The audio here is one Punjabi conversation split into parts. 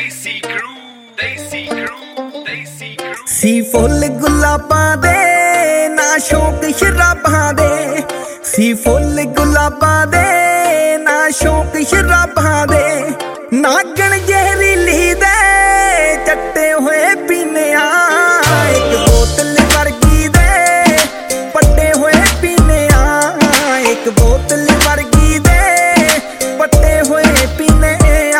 ਸੀ ਫੁੱਲ ਗੁਲਾਬਾਂ ਦੇ ਨਾ ਸ਼ੌਕ ਸ਼ਰਾਬਾਂ ਦੇ, ਸੀ ਫੁੱਲ ਗੁਲਾਬਾਂ ਦੇ ਨਾ ਸ਼ੌਕ ਸ਼ਰਾਬਾਂ ਦੇ, ਨਾਗਣ ਜ਼ਹਿਰੀਲੀ ਦੇ ਚੱਟੇ ਹੋਏ ਪੀਨੇ ਆ, ਇੱਕ ਬੋਤਲ ਵਰਗੀ ਦੇ ਪੱਟੇ ਹੋਏ ਪੀਨੇ ਆ, ਇੱਕ ਬੋਤਲ ਵਰਗੀ ਦੇ ਪੱਟੇ ਹੋਏ ਪੀਨੇ ਆ।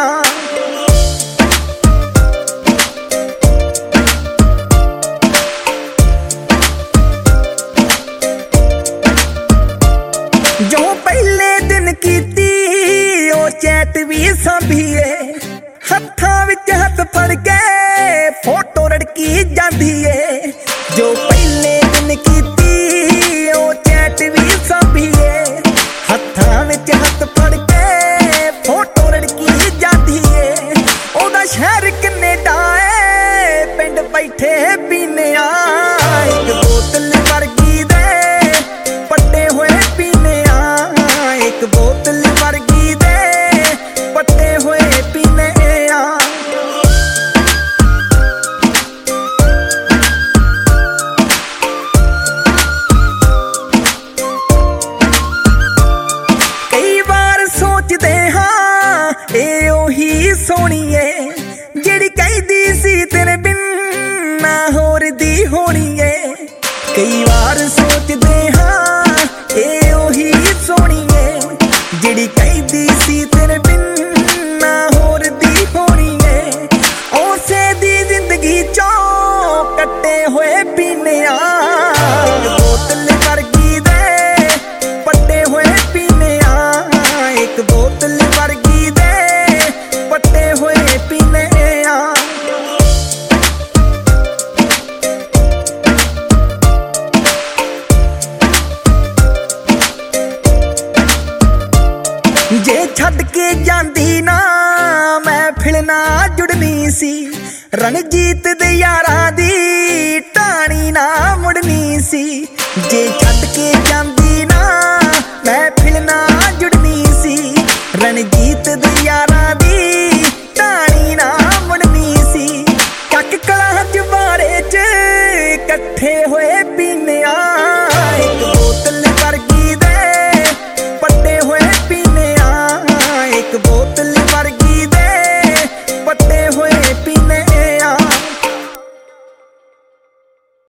ਜੋ ਪਹਿਲੇ ਦਿਨ ਕੀਤੀ ਉਹ ਚੈਟ ਵੀ ਸਾਂਭੀਏ, ਹੱਥਾਂ ਵਿੱਚ ਹੱਥ ਫੜ ਕੇ ਫੋਟੋ ਰੜਕੀ ਜਾਂਦੀ ਏ। ਜੋ ਪਹਿਲੇ ਦਿਨ ਕੀਤੀ ਉਹ ਚੈਟ ਵੀ ਸਾਂਭੀਏ, ਹੱਥਾਂ ਵਿੱਚ ਹੱਥ ਫੜ ਕੇ ਫੋਟੋ ਰੜਕੀ ਜਾਂਦੀ ਏ। ਉਹਦਾ ਸ਼ਹਿਰ ਕੈਨੇਡਾ ਏ, ਪਿੰਡ ਬੈਠੇ ਪੀਨੇ ਆ, ਇੱਕ ਬੋਤਲ ਵਰਗੀ ਦੇ ਪੱਟੇ ਹੋਏ ਪੀਨੇ ਆ, ਇੱਕ ਬੋਤਲ ਵਰਗੀ ਦੇ ਪੱਟੇ ਹੋਏ ਪੀਨੇ ਆ। ਕਈ ਵਾਰ ਸੋਚਦੇ ਹਾਂ ਇਹ ਉਹੀ ਸੋਹਣੀ ਏ ਜਿਹੜੀ ਕਹਿੰਦੀ ਸੀ ਤੇਰੇ ਬਿਨ ਨਾ ਹੋਰ ਦੀ ਹੋਣੀ ਏ। ਕਈ ਵਾਰ ਸੋਚਦੇ ਹਾਂ ਇਹ ਉਹੀ ਸੋਹਣੀ ਏ ਜਿਹੜੀ ਕਹਿੰਦੀ ਸੀ ਤੇਰੇ ਬਿਨ ਨਾ ਹੋਰ ਦੀ ਹੋਣੀ ਏ। ਉਸੇ ਦੀ ਜ਼ਿੰਦਗੀ ਚੋਂ ਕੱਟੇ ਹੋਏ ਪੀਨੇ ਆ, ਬੋਤਲ ਵਰਗੀ ਦੇ ਪੱਟੇ ਹੋਏ ਪੀਨੇ ਆ, ਇੱਕ ਬੋਤਲ ਵਰਗੀ ਦੇ ਪੱਟੇ ਹੋਏ ਪੀਨੇ ਆ। ਜੇ ਛੱਡ ਕੇ ਜਾਂਦੀ ਨਾ ਮੈਂ ਫਿਲਣਾ ਜੁੜਨੀ ਸੀ, ਰਣਜੀਤ ਦੇ ਯਾਰਾਂ ਦੀ ਟਾਣੀ ਨਾ ਮੁੜਨੀ ਸੀ। ਜੇ ਛੱਡ ਕੇ ਜਾਂਦੀ ਨਾ ਮੈਂ ਫਿਲਣਾ ਜੁੜਨੀ ਸੀ, ਰਣਜੀਤ ਦੇ ਯਾਰਾਂ ਦੀ ਟਾਣੀ ਨਾ ਮੁੜਨੀ ਸੀ। ਚੱਕ ਕਲਾਂ ਜਵਾੜੇ 'ਚ ਇਕੱਠੇ ਹੋਏ ਪੀਨੇ